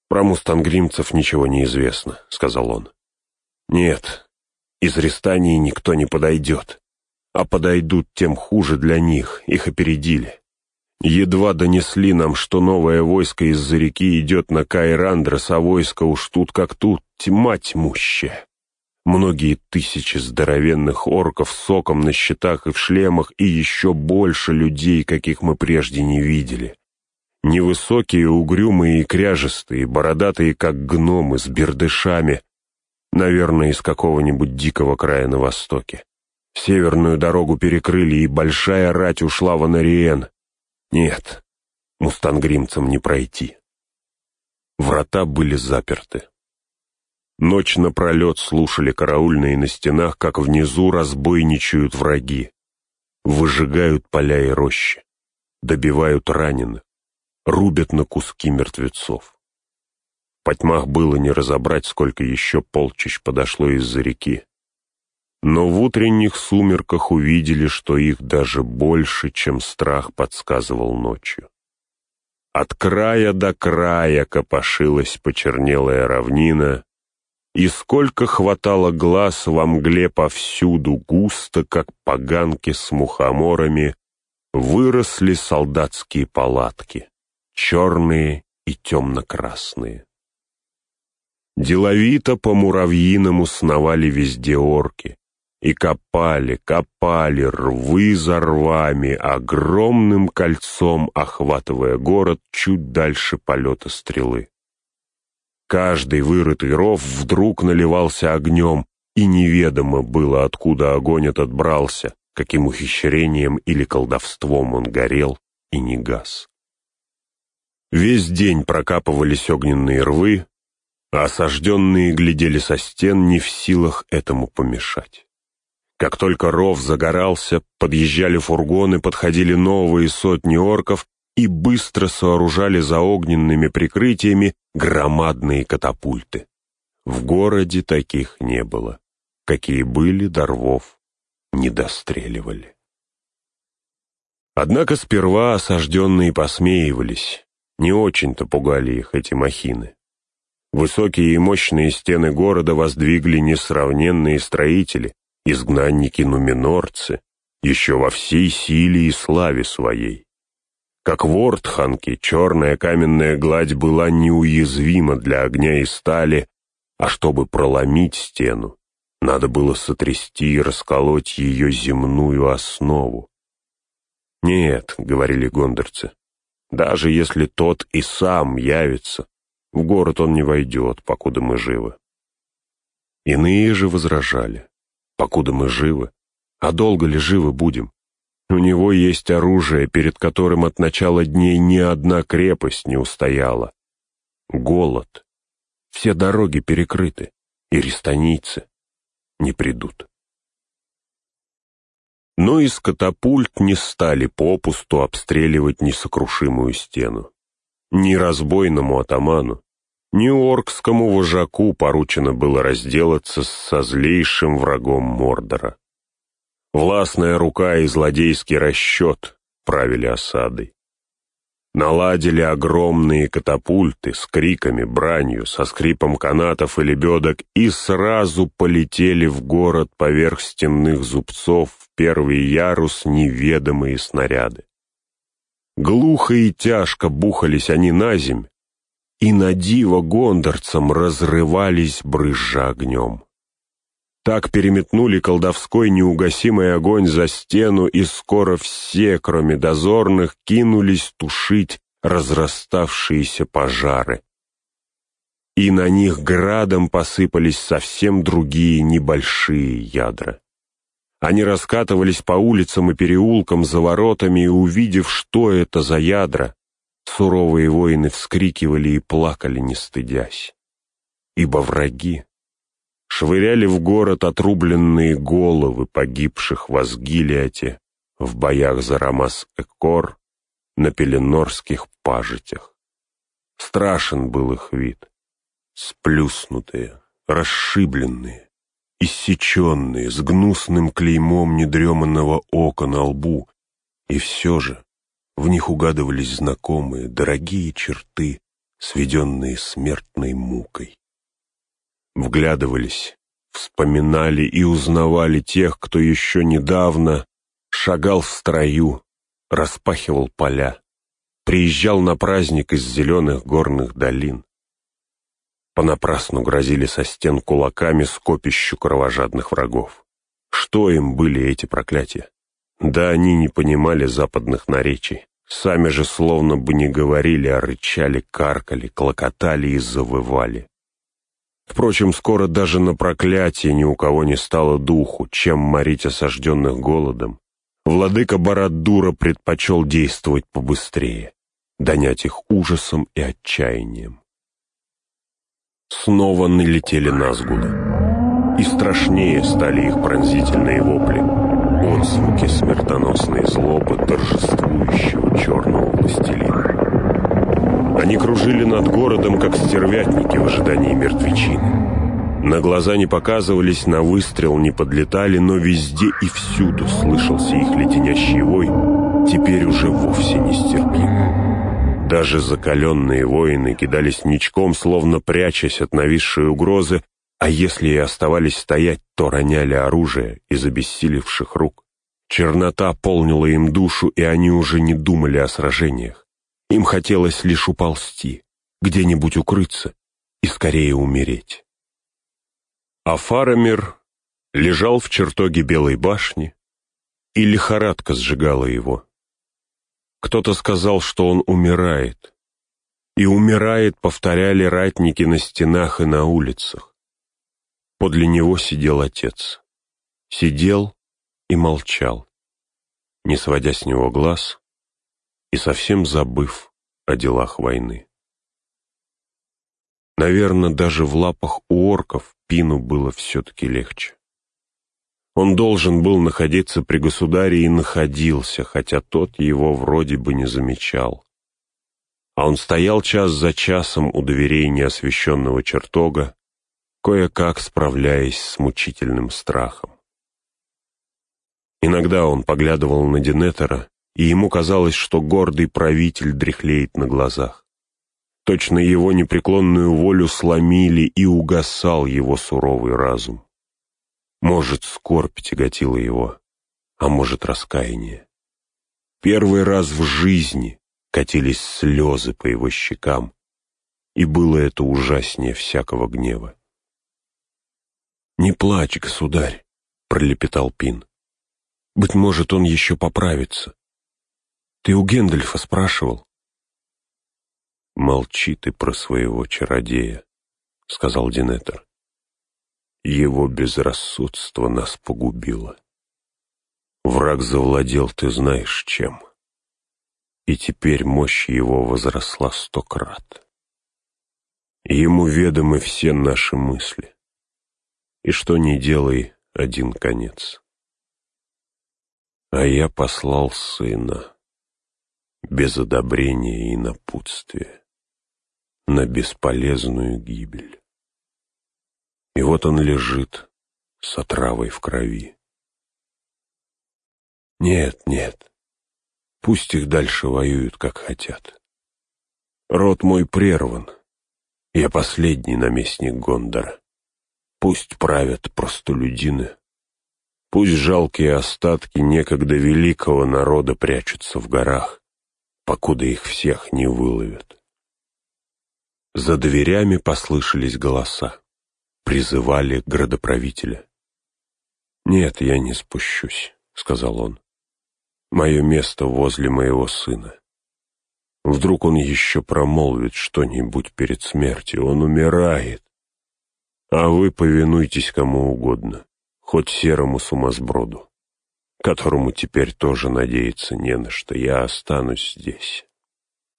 «Про мустангримцев ничего не известно», — сказал он. «Нет, из Рестании никто не подойдет. А подойдут, тем хуже для них, их опередили. Едва донесли нам, что новое войско из-за реки идет на Кайрандрос, а войско уж тут как тут, тьма тьмущая. Многие тысячи здоровенных орков с соком на щитах и в шлемах, и еще больше людей, каких мы прежде не видели. Невысокие, угрюмые и кряжестые, бородатые, как гномы, с бердышами, наверное, из какого-нибудь дикого края на востоке. Северную дорогу перекрыли, и большая рать ушла в Анариен. Нет, мустангримцам не пройти. Врата были заперты. Ночь напролет слушали караульные на стенах, как внизу разбойничают враги. Выжигают поля и рощи, добивают раненых, рубят на куски мертвецов. По тьмах было не разобрать, сколько еще полчищ подошло из-за реки. Но в утренних сумерках увидели, что их даже больше, чем страх подсказывал ночью. От края до края копошилась почернелая равнина, и сколько хватало глаз во мгле повсюду густо, как поганки с мухоморами, выросли солдатские палатки, черные и темно-красные. Деловито по-муравьиному сновали везде орки, и копали рвы за рвами, огромным кольцом охватывая город чуть дальше полета стрелы. Каждый вырытый ров вдруг наливался огнем, и неведомо было, откуда огонь этот брался, каким ухищрением или колдовством он горел и не гас. Весь день прокапывались огненные рвы, а осажденные глядели со стен, не в силах этому помешать. Как только ров загорался, подъезжали фургоны, подходили новые сотни орков и быстро сооружали за огненными прикрытиями громадные катапульты. В городе таких не было. Какие были, до рвов не достреливали. Однако сперва осажденные посмеивались, не очень-то пугали их эти махины. Высокие и мощные стены города воздвигли несравненные строители, изгнанники-нуменорцы, еще во всей силе и славе своей. Как в Ортханке, черная каменная гладь была неуязвима для огня и стали, а чтобы проломить стену, надо было сотрясти и расколоть ее земную основу. «Нет», — говорили гондорцы, — «даже если тот и сам явится, в город он не войдет, покуда мы живы». Иные же возражали: «Покуда мы живы, а долго ли живы будем? У него есть оружие, перед которым от начала дней ни одна крепость не устояла. Голод. Все дороги перекрыты, и рестанийцы не придут». Но из катапульт не стали попусту обстреливать несокрушимую стену. Ни разбойному атаману, ни оркскому вожаку поручено было разделаться со злейшим врагом Мордора. Властная рука и злодейский расчет правили осадой. Наладили огромные катапульты с криками, бранью, со скрипом канатов и лебедок и сразу полетели в город поверх стенных зубцов в первый ярус неведомые снаряды. Глухо и тяжко бухались они наземь, и на диво гондорцам разрывались, брызжа огнем. Так переметнули колдовской неугасимый огонь за стену, и скоро все, кроме дозорных, кинулись тушить разраставшиеся пожары. И на них градом посыпались совсем другие небольшие ядра. Они раскатывались по улицам и переулкам за воротами, и, увидев, что это за ядра, суровые воины вскрикивали и плакали, не стыдясь. Ибо враги швыряли в город отрубленные головы погибших в Асгилиате, в боях за Рамас-Эккор, на пеленорских пажитях. Страшен был их вид. Сплюснутые, расшибленные, иссеченные, с гнусным клеймом недреманного ока на лбу, и все же в них угадывались знакомые, дорогие черты сведенные смертной мукой. Вглядывались, вспоминали и узнавали тех, кто еще недавно шагал в строю, распахивал поля, приезжал на праздник из зеленых горных долин. Понапрасну грозили со стен кулаками скопищу кровожадных врагов. Что им были эти проклятия? Да они не понимали западных наречий, сами же словно бы не говорили, а рычали, каркали, клокотали и завывали. Впрочем, скоро даже на проклятие ни у кого не стало духу, чем морить осажденных голодом. Владыка Барад-дура предпочел действовать побыстрее, донять их ужасом и отчаянием. Снова налетели назгулы, и страшнее стали их пронзительные вопли, отзвуки смертоносной злобы торжествующего черного властелина. Они кружили над городом, как стервятники в ожидании мертвечины. На глаза не показывались, на выстрел не подлетали, но везде и всюду слышался их леденящий вой, теперь уже вовсе нестерпимый. Даже закаленные воины кидались ничком, словно прячась от нависшей угрозы, а если и оставались стоять, то роняли оружие из обессилевших рук. Чернота полнила им душу, и они уже не думали о сражениях. Им хотелось лишь уползти, где-нибудь укрыться и скорее умереть. А Фарамир лежал в чертоге Белой башни, и лихорадка сжигала его. Кто-то сказал, что он умирает, и умирает, повторяли ратники на стенах и на улицах. Подле него сидел отец. Сидел и молчал, не сводя с него глаз и совсем забыв о делах войны. Наверное, даже в лапах у орков Пину было все-таки легче. Он должен был находиться при государе и находился, хотя тот его вроде бы не замечал. А он стоял час за часом у дверей неосвещенного чертога, кое-как справляясь с мучительным страхом. Иногда он поглядывал на Денетера, и ему казалось, что гордый правитель дряхлеет на глазах. Точно его непреклонную волю сломили, и угасал его суровый разум. Может, скорбь тяготила его, а может, раскаяние. Первый раз в жизни катились слезы по его щекам, и было это ужаснее всякого гнева. «Не плачь, государь», — пролепетал Пин. «Быть может, он еще поправится. Ты у Гэндальфа спрашивал?» «Молчи ты про своего чародея», — сказал Денетер. «Его безрассудство нас погубило. Враг завладел, ты знаешь, чем. И теперь мощь его возросла 100 крат. Ему ведомы все наши мысли. И что ни делай, один конец. А я послал сына без одобрения и напутствия на бесполезную гибель. И вот он лежит с отравой в крови. Нет, нет, пусть их дальше воюют, как хотят. Род мой прерван, я последний наместник Гондора. Пусть правят простолюдины, пусть жалкие остатки некогда великого народа прячутся в горах, покуда их всех не выловят. За дверями послышались голоса, призывали градоправителя. «Нет, я не спущусь», — сказал он. «Мое место возле моего сына. Вдруг он еще промолвит что-нибудь перед смертью, он умирает. А вы повинуйтесь кому угодно, хоть серому сумасброду, которому теперь тоже надеяться не на что. Я останусь здесь».